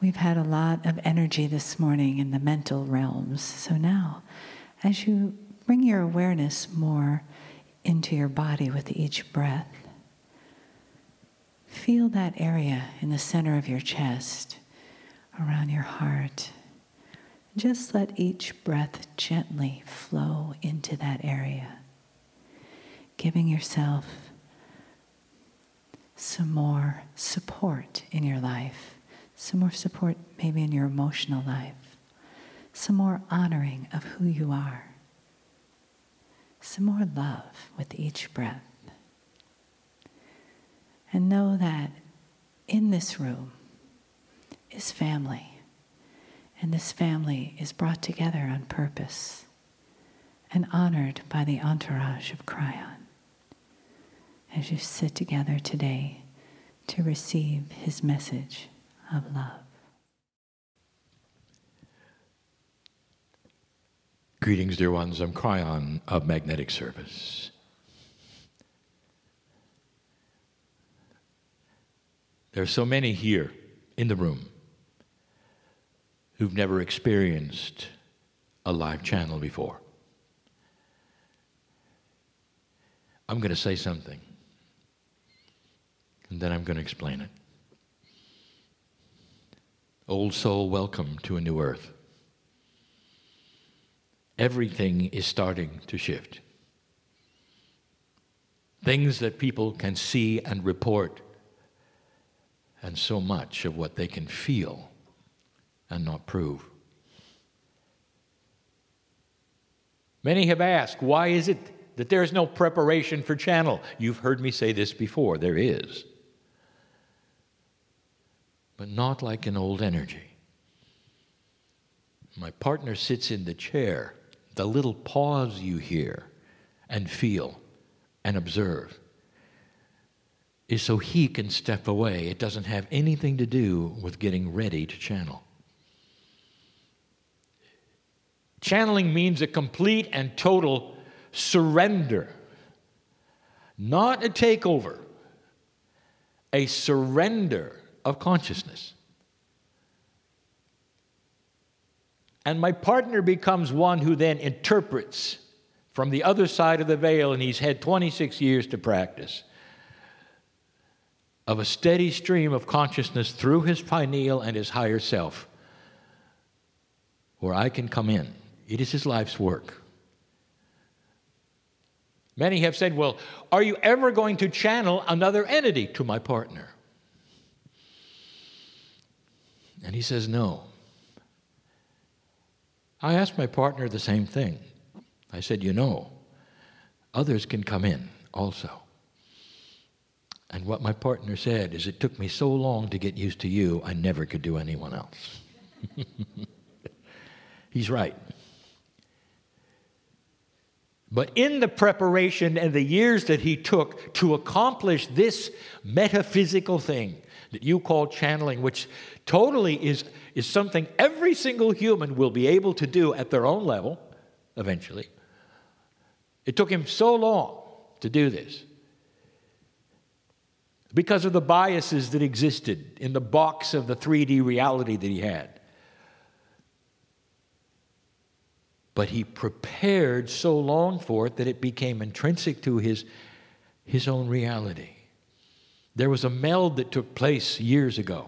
We've had a lot of energy this morning in the mental realms. So now, as you bring your awareness more into your body with each breath, feel that area in the center of your chest, around your heart. Just let each breath gently flow into that area, giving yourself some more support in your life, some more support maybe in your emotional life, some more honoring of who you are, some more love with each breath. And know that in this room is family, and this family is brought together on purpose and honored by the entourage of Kryon as you sit together today to receive his message of love. Greetings, dear ones. I'm Kryon of Magnetic Service. There are so many here in the room who've never experienced a live channel before. I'm going to say something, and then I'm going to explain it. Old soul, welcome to a new earth. Everything is starting to shift. Things that people can see and report, and so much of what they can feel and not prove. Many have asked, why is it that there is no preparation for channel? You've heard me say this before, there is. But not like an old energy. My partner sits in the chair. The little pause you hear and feel and observe is so he can step away. It doesn't have anything to do with getting ready to channel. Channeling means a complete and total surrender, not a takeover, a surrender of consciousness. And my partner becomes one who then interprets from the other side of the veil, and he's had 26 years to practice, of a steady stream of consciousness through his pineal and his higher self, where I can come in. It is his life's work. Many have said, well, are you ever going to channel another entity to my partner? And he says, no. I asked my partner the same thing. I said, others can come in also. And what my partner said is, it took me so long to get used to you, I never could do anyone else. He's right. But in the preparation and the years that he took to accomplish this metaphysical thing that you call channeling, which totally is something every single human will be able to do at their own level, eventually. It took him so long to do this because of the biases that existed in the box of the 3D reality that he had. But he prepared so long for it that it became intrinsic to his own reality. There was a meld that took place years ago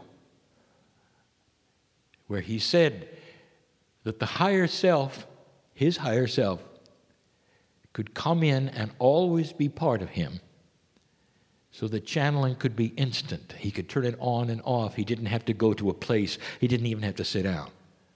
where he said that the higher self, his higher self, could come in and always be part of him, so that channeling could be instant. He could turn it on and off. He didn't have to go to a place. He didn't even have to sit down.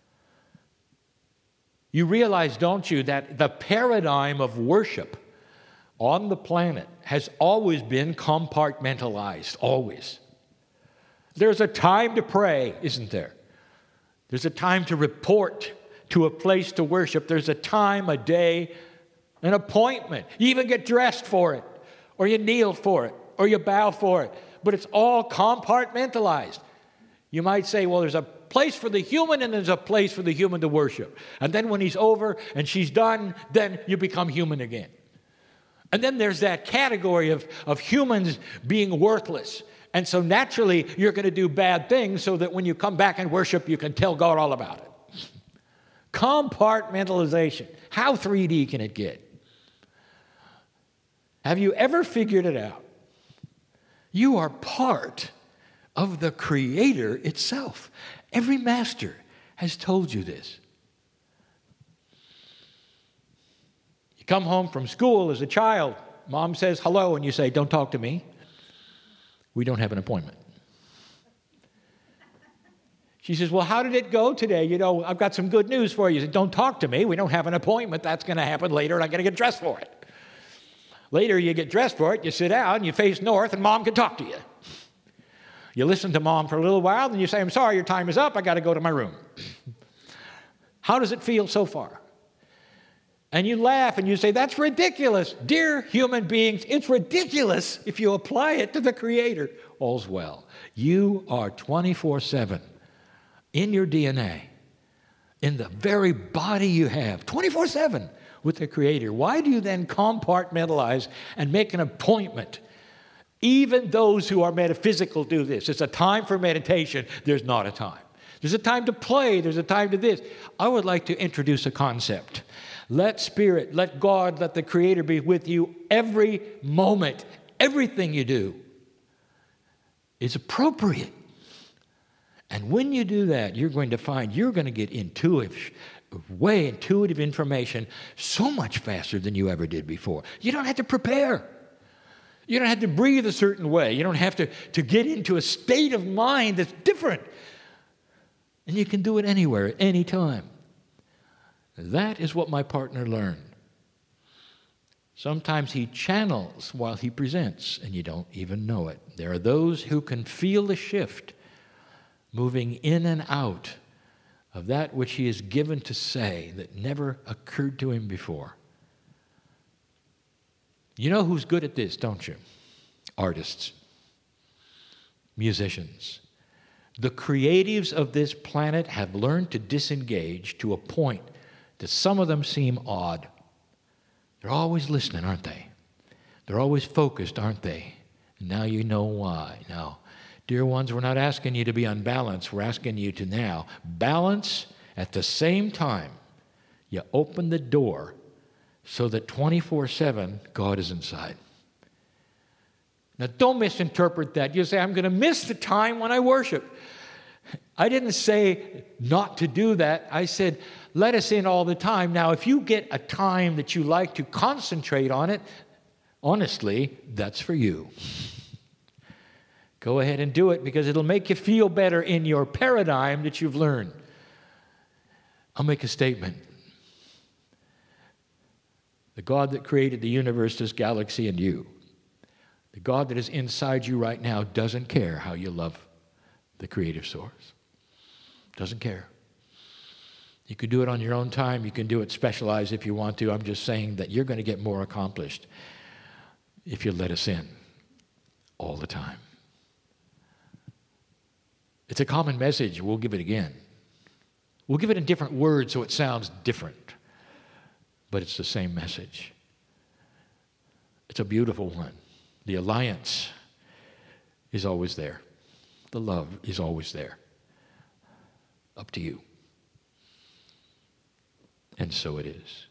You realize, don't you, that the paradigm of worship on the planet has always been compartmentalized, always. There's a time to pray, isn't there? There's a time to report to a place to worship. There's a time, a day, an appointment. You even get dressed for it, or you kneel for it, or you bow for it. But it's all compartmentalized. You might say, well, there's a place for the human and there's a place for the human to worship. And then when he's over and she's done, then you become human again. And then there's that category of humans being worthless And so naturally, you're going to do bad things so that when you come back and worship, you can tell God all about it. Compartmentalization. How 3D can it get? Have you ever figured it out? You are part of the Creator itself. Every master has told you this. You come home from school as a child, mom says hello, and you say, "Don't talk to me. We don't have an appointment." She says, "Well, how did it go today? You know, I've got some good news for you." You say, "Don't talk to me. We don't have an appointment. That's going to happen later, and I'm going to get dressed for it." Later, you get dressed for it, you sit down, you face north, and mom can talk to you. You listen to mom for a little while, then you say, "I'm sorry, your time is up. I got to go to my room." How does it feel so far? And you laugh and you say, "That's ridiculous." Dear human beings, it's ridiculous if you apply it to the Creator. All's well. You are 24/7 in your DNA, in the very body you have, 24/7 with the Creator. Why do you then compartmentalize and make an appointment? Even those who are metaphysical do this. It's a time for meditation. There's not a time. There's a time to play. There's a time to this. I would like to introduce a concept. Let Spirit, let God, let the Creator be with you every moment. Everything you do is appropriate. And when you do that, you're going to find you're going to get intuitive information so much faster than you ever did before. You don't have to prepare. You don't have to breathe a certain way. You don't have to get into a state of mind that's different. And you can do it anywhere, at any time. That is what my partner learned. Sometimes he channels while he presents, and you don't even know it. There are those who can feel the shift moving in and out of that which he is given to say that never occurred to him before. You know who's good at this, don't you? Artists, musicians. The creatives of this planet have learned to disengage to a point that some of them seem odd. They're always listening, aren't they? They're always focused, aren't they? And now you know why. Now, dear ones, we're not asking you to be unbalanced. We're asking you to now balance at the same time. You open the door so that 24/7 God is inside. Now, don't misinterpret that. You say, "I'm going to miss the time when I worship." I didn't say not to do that. I said, let us in all the time. Now, if you get a time that you like to concentrate on it, honestly, that's for you. Go ahead and do it because it'll make you feel better in your paradigm that you've learned. I'll make a statement. The God that created the universe, this galaxy, and you, the God that is inside you right now doesn't care how you love the creative source. Doesn't care. You can do it on your own time. You can do it specialized if you want to. I'm just saying that you're going to get more accomplished if you let us in all the time. It's a common message. We'll give it again. We'll give it in different words so it sounds different. But it's the same message. It's a beautiful one. The alliance is always there. The love is always there. Up to you. And so it is.